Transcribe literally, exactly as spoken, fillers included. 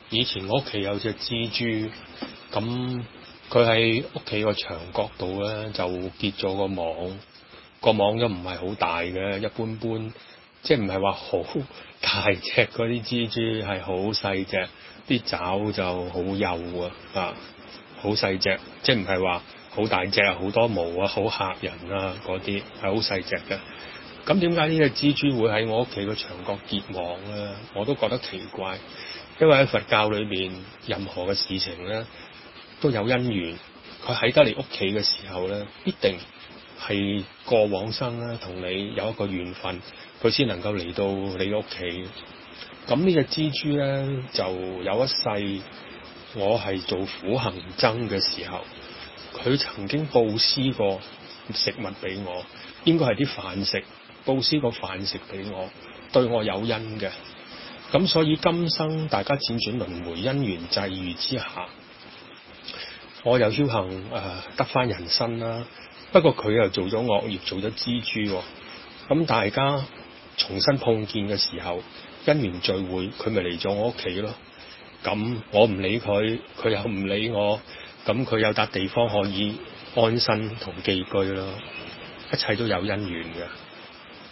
以前我屋企有隻蜘蛛，咁佢喺屋企個牆角度咧就結咗個網，個網都唔係好大嘅，一般般，即係唔係話好大隻嗰啲蜘蛛，係好細隻，啲爪就好幼啊，啊，好細隻，即係唔係話好大隻啊，好多毛啊，好嚇人啊嗰啲，係好細隻嘅。咁點解呢隻蜘蛛會喺我屋企個牆角結網咧？我都覺得奇怪，因為喺佛教裏邊，任何嘅事情咧都有因緣。佢喺得你屋企嘅時候咧，必定係過往生咧同你有一個緣分，佢先能夠嚟到你屋企。咁呢隻蜘蛛咧就有一世，我係做苦行僧嘅時候，佢曾經布施過食物俾我，應該係啲飯食。布施個飯食俾我，對我有恩嘅，咁所以今生大家輾轉輪迴因緣際遇之下，我又僥幸誒得返人身啦。不過佢又做咗惡業，做咗蜘蛛喎。咁大家重新碰見嘅時候，因緣聚會，佢咪嚟咗我屋企咯。咁我唔理佢，佢又唔理我，咁佢有笪地方可以安身同寄居咯。一切都有因緣嘅。